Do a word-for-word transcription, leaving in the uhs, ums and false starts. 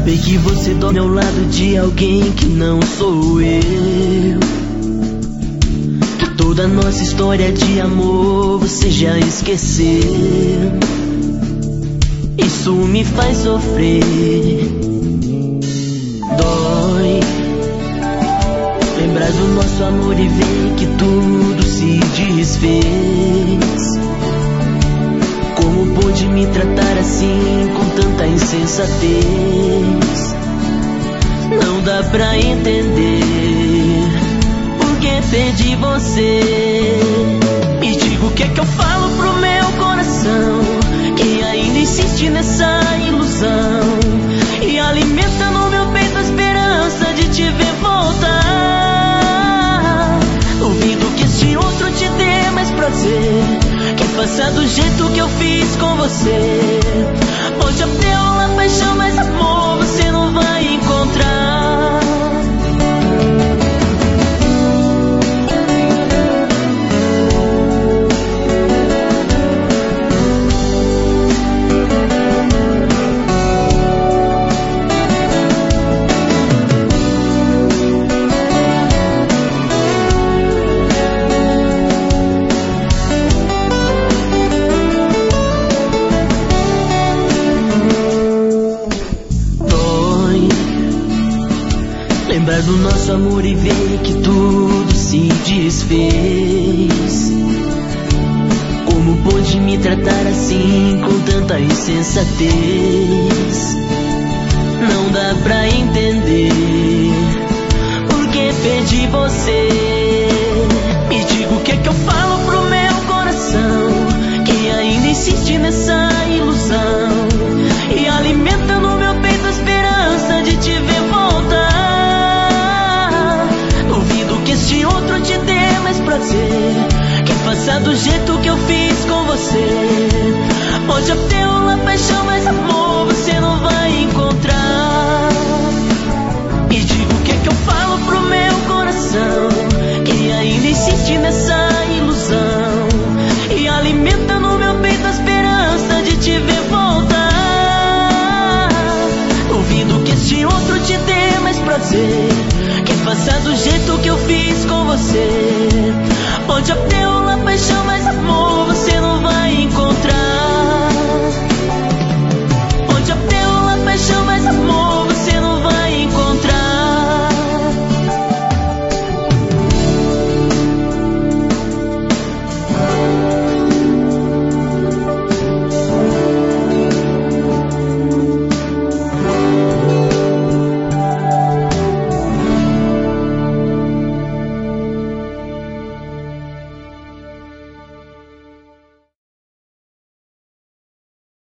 Saber que você dorme ao lado de alguém que não sou eu, que toda nossa história de amor você já esqueceu. Isso me faz sofrer, dói lembrar do nosso amor e ver que tudo se desfez. Como pôde me tratar assim com tanta insensatez? Não dá pra entender por que perdi você. E digo o que é que eu falo pro meu coração, que ainda insiste nessa ilusão e alimenta no meu peito a esperança de te ver voltar. Duvido que este outro te dê mais prazer, que faça do jeito que eu fiz com você. Pode até rolar paixão, mas amor você não vai encontrar. Lembrar do nosso amor e ver que tudo se desfez. Como pôde me tratar assim com tanta insensatez? Não dá pra entender por que perdi você. Me diga o que é que eu falo pro meu coração, que ainda insiste nessa ilusão e alimenta no meu peito a esperança de te ver voltar. Este outro te dê mais prazer, que faça do jeito que eu fiz com você. Pode até rolar paixão, mas amor você não vai encontrar. E digo o que é que eu falo pro meu coração, que ainda insiste nessa ilusão e alimenta no meu peito a esperança de te ver voltar. Duvido que este outro te dê mais prazer, que faça do jeito que eu fiz com você. Pode até rolar paixão, mas amor você não vai encontrar.